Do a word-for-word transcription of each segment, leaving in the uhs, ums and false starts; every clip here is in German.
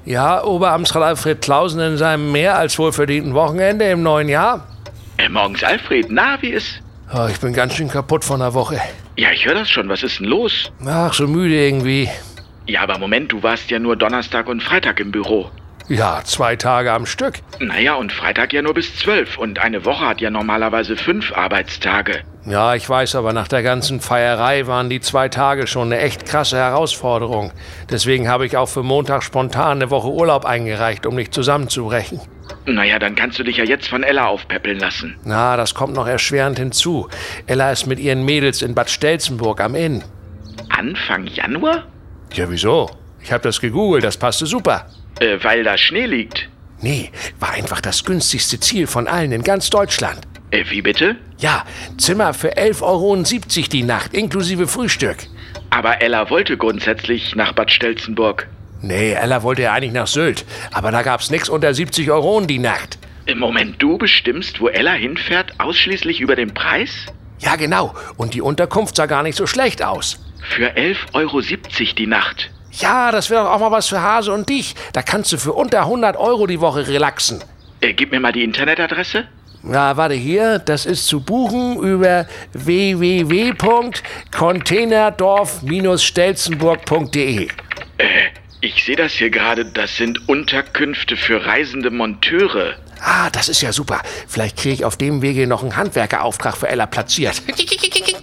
Ja, Oberamtsrat Alfred Clausen in seinem mehr als wohlverdienten Wochenende im neuen Jahr. Äh, morgens Alfred, na, wie ist? Oh, ich bin ganz schön kaputt von der Woche. Ja, ich höre das schon. Was ist denn los? Ach, so müde irgendwie. Ja, aber Moment, du warst ja nur Donnerstag und Freitag im Büro. Ja, zwei Tage am Stück. Naja, und Freitag ja nur bis zwölf. Und eine Woche hat ja normalerweise fünf Arbeitstage. Ja, ich weiß, aber nach der ganzen Feierei waren die zwei Tage schon eine echt krasse Herausforderung. Deswegen habe ich auch für Montag spontan eine Woche Urlaub eingereicht, um nicht zusammenzubrechen. Naja, dann kannst du dich ja jetzt von Ella aufpäppeln lassen. Na, das kommt noch erschwerend hinzu. Ella ist mit ihren Mädels in Bad Stelzenburg am Inn. Anfang Januar? Ja, wieso? Ich habe das gegoogelt, das passte super. Äh, weil da Schnee liegt. Nee, war einfach das günstigste Ziel von allen in ganz Deutschland. Äh, wie bitte? Ja, Zimmer für elf Euro siebzig die Nacht, inklusive Frühstück. Aber Ella wollte grundsätzlich nach Bad Stelzenburg. Nee, Ella wollte ja eigentlich nach Sylt. Aber da gab's nix unter siebzig Euro die Nacht. Im Moment, du bestimmst, wo Ella hinfährt, ausschließlich über den Preis? Ja, genau. Und die Unterkunft sah gar nicht so schlecht aus. Für elf Euro siebzig die Nacht. Ja, das wäre doch auch mal was für Hase und dich. Da kannst du für unter hundert Euro die Woche relaxen. Äh, gib mir mal die Internetadresse. Ja, warte hier. Das ist zu buchen über w w w punkt containerdorf stelzenburg punkt de. Äh, ich sehe das hier gerade. Das sind Unterkünfte für reisende Monteure. Ah, das ist ja super. Vielleicht kriege ich auf dem Wege noch einen Handwerkerauftrag für Ella platziert.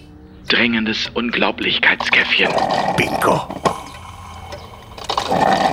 Drängendes Unglaublichkeitskäffchen. Bingo.